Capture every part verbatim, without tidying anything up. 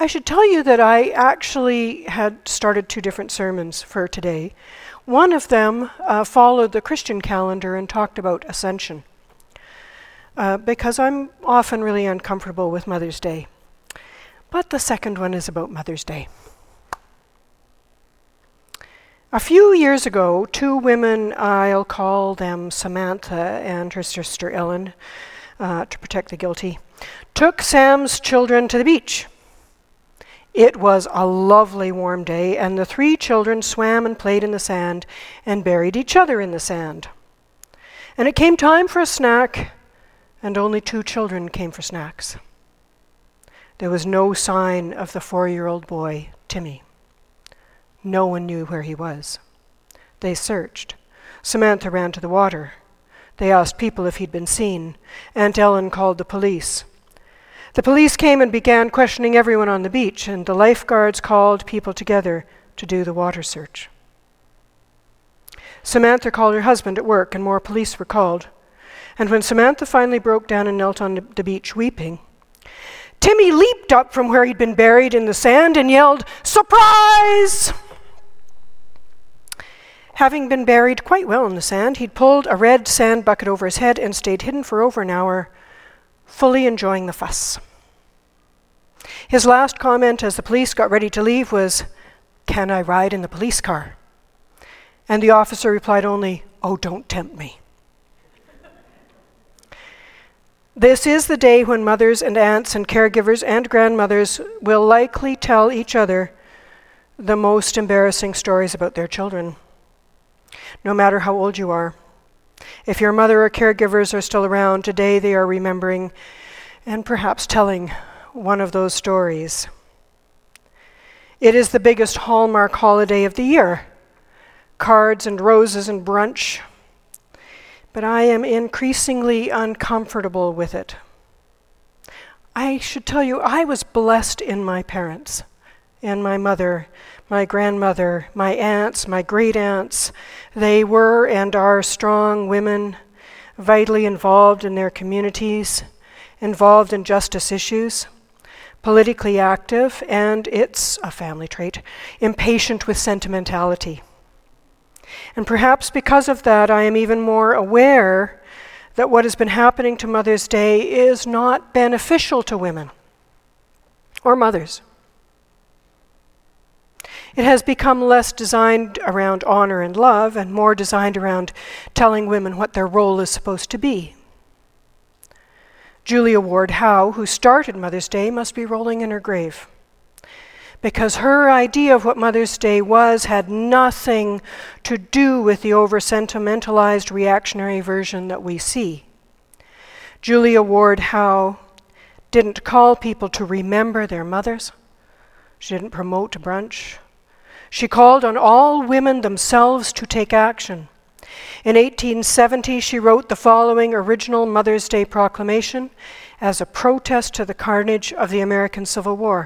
I should tell you that I actually had started two different sermons for today. One of them uh, followed the Christian calendar and talked about Ascension, uh, because I'm often really uncomfortable with Mother's Day. But the second one is about Mother's Day. A few years ago, two women, I'll call them Samantha and her sister Ellen, uh, to protect the guilty, took Sam's children to the beach. It was a lovely warm day, and the three children swam and played in the sand and buried each other in the sand. And it came time for a snack, and only two children came for snacks. There was no sign of the four-year-old boy, Timmy. No one knew where he was. They searched. Samantha ran to the water. They asked people if he'd been seen. Aunt Ellen called the police. The police came and began questioning everyone on the beach, and the lifeguards called people together to do the water search. Samantha called her husband at work, and more police were called. And when Samantha finally broke down and knelt on the beach weeping, Timmy leaped up from where he'd been buried in the sand and yelled, "Surprise!" Having been buried quite well in the sand, he'd pulled a red sand bucket over his head and stayed hidden for over an hour, fully enjoying the fuss. His last comment as the police got ready to leave was, "Can I ride in the police car?" And the officer replied only, "Oh, don't tempt me." This is the day when mothers and aunts and caregivers and grandmothers will likely tell each other the most embarrassing stories about their children, no matter how old you are. If your mother or caregivers are still around, today they are remembering and perhaps telling one of those stories. It is the biggest Hallmark holiday of the year. Cards and roses and brunch. But I am increasingly uncomfortable with it. I should tell you, I was blessed in my parents, and my mother, my grandmother, my aunts, my great-aunts. They were and are strong women, vitally involved in their communities, involved in justice issues, politically active, and it's a family trait, impatient with sentimentality. And perhaps because of that, I am even more aware that what has been happening to Mother's Day is not beneficial to women or mothers. It has become less designed around honor and love and more designed around telling women what their role is supposed to be. Julia Ward Howe, who started Mother's Day, must be rolling in her grave, because her idea of what Mother's Day was had nothing to do with the over-sentimentalized reactionary version that we see. Julia Ward Howe didn't call people to remember their mothers. She didn't promote brunch. She called on all women themselves to take action. In eighteen seventy, she wrote the following original Mother's Day proclamation as a protest to the carnage of the American Civil War.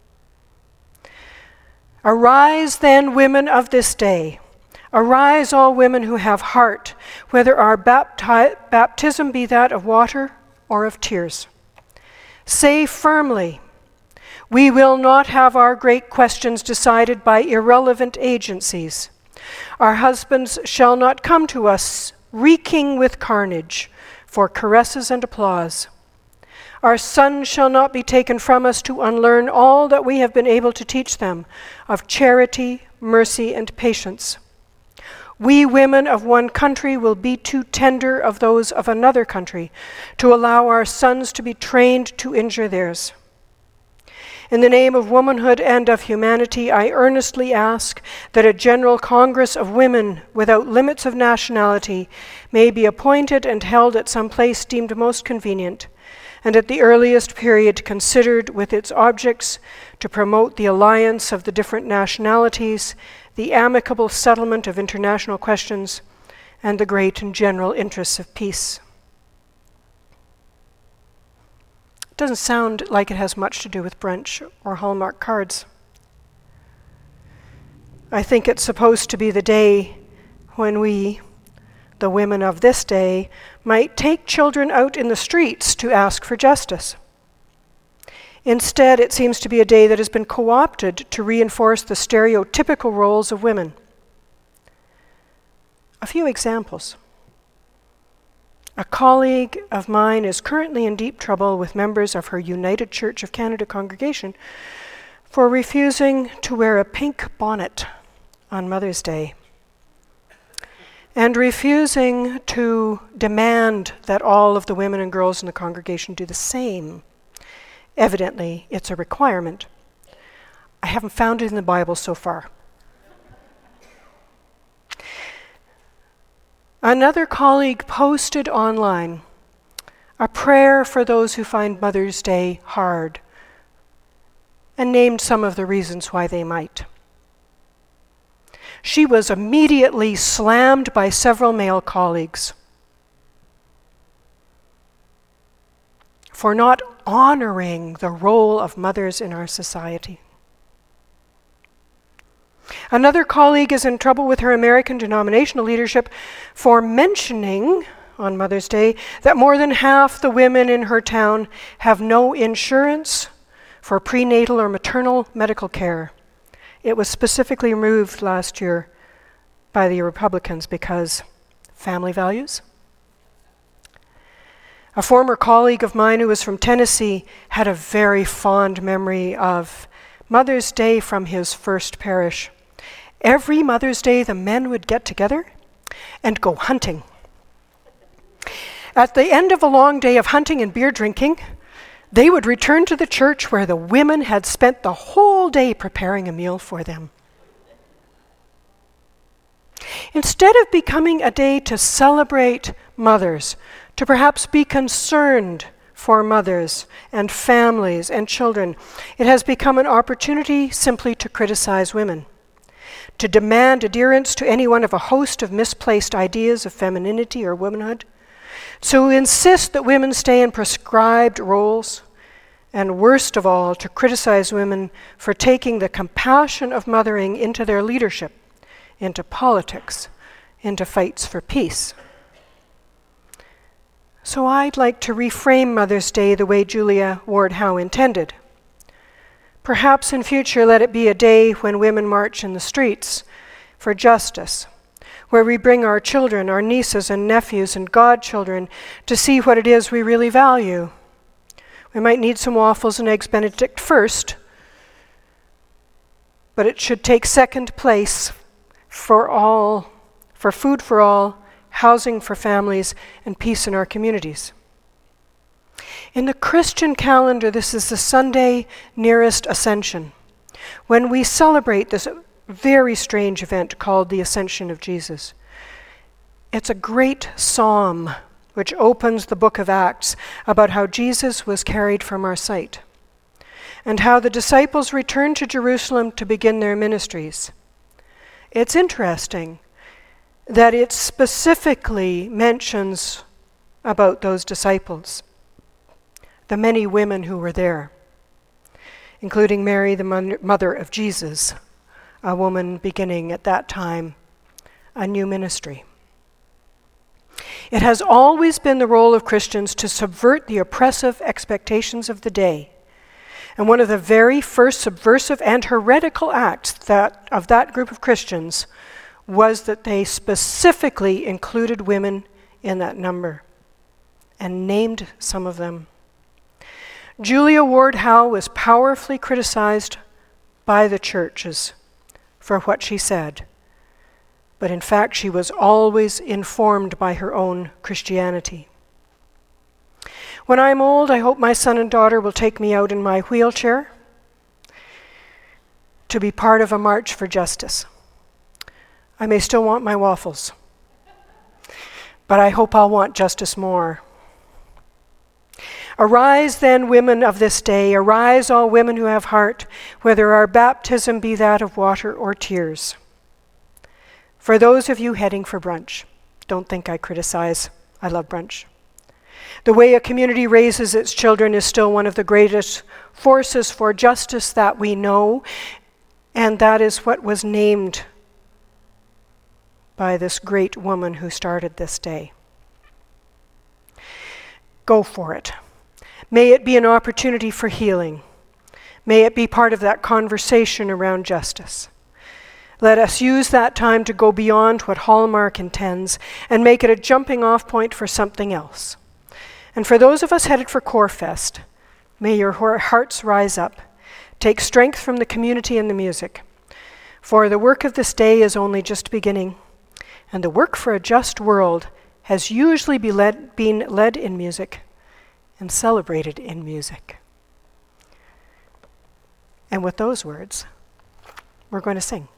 "Arise then, women of this day. Arise, all women who have heart, whether our bapti- baptism be that of water or of tears. Say firmly, we will not have our great questions decided by irrelevant agencies. Our husbands shall not come to us reeking with carnage for caresses and applause. Our sons shall not be taken from us to unlearn all that we have been able to teach them of charity, mercy, and patience. We women of one country will be too tender of those of another country to allow our sons to be trained to injure theirs. In the name of womanhood and of humanity, I earnestly ask that a General Congress of Women without limits of nationality may be appointed and held at some place deemed most convenient, and at the earliest period considered with its objects to promote the alliance of the different nationalities, the amicable settlement of international questions, and the great and general interests of peace." It doesn't sound like it has much to do with brunch or Hallmark cards. I think it's supposed to be the day when we, the women of this day, might take children out in the streets to ask for justice. Instead, it seems to be a day that has been co-opted to reinforce the stereotypical roles of women. A few examples. A colleague of mine is currently in deep trouble with members of her United Church of Canada congregation for refusing to wear a pink bonnet on Mother's Day and refusing to demand that all of the women and girls in the congregation do the same. Evidently, it's a requirement. I haven't found it in the Bible so far. Another colleague posted online a prayer for those who find Mother's Day hard and named some of the reasons why they might. She was immediately slammed by several male colleagues for not honoring the role of mothers in our society. Another colleague is in trouble with her American denominational leadership for mentioning on Mother's Day that more than half the women in her town have no insurance for prenatal or maternal medical care. It was specifically removed last year by the Republicans because family values. A former colleague of mine who was from Tennessee had a very fond memory of Mother's Day from his first parish. Every Mother's Day, the men would get together and go hunting. At the end of a long day of hunting and beer drinking, they would return to the church where the women had spent the whole day preparing a meal for them. Instead of becoming a day to celebrate mothers, to perhaps be concerned for mothers and families and children, it has become an opportunity simply to criticize women, to demand adherence to any one of a host of misplaced ideas of femininity or womanhood, to insist that women stay in prescribed roles, and worst of all, to criticize women for taking the compassion of mothering into their leadership, into politics, into fights for peace. So I'd like to reframe Mother's Day the way Julia Ward Howe intended. Perhaps in future let it be a day when women march in the streets for justice, where we bring our children, our nieces and nephews and godchildren to see what it is we really value. We might need some waffles and eggs Benedict first, but it should take second place for all, for food for all, housing for families, and peace in our communities. In the Christian calendar, this is the Sunday nearest Ascension, when we celebrate this very strange event called the Ascension of Jesus. It's a great psalm which opens the book of Acts about how Jesus was carried from our sight and how the disciples returned to Jerusalem to begin their ministries. It's interesting that it specifically mentions about those disciples, the many women who were there, including Mary, the mother of Jesus, a woman beginning at that time a new ministry. It has always been the role of Christians to subvert the oppressive expectations of the day. And one of the very first subversive and heretical acts that, of that group of Christians was that they specifically included women in that number and named some of them. Julia Ward Howe was powerfully criticized by the churches for what she said. But in fact, she was always informed by her own Christianity. When I'm old, I hope my son and daughter will take me out in my wheelchair to be part of a march for justice. I may still want my waffles, but I hope I'll want justice more. Arise then, women of this day, arise all women who have heart, whether our baptism be that of water or tears. For those of you heading for brunch, don't think I criticize. I love brunch. The way a community raises its children is still one of the greatest forces for justice that we know, and that is what was named by this great woman who started this day. Go for it. May it be an opportunity for healing, May it be part of that conversation around justice. Let us use that time to go beyond what Hallmark intends and make it a jumping off point for something else. And for those of us headed for CoreFest, may your hearts rise up. Take strength from the community and the music. For the work of this day is only just beginning, and the work for a just world has usually be led, been led in music and celebrated in music. And with those words, we're going to sing.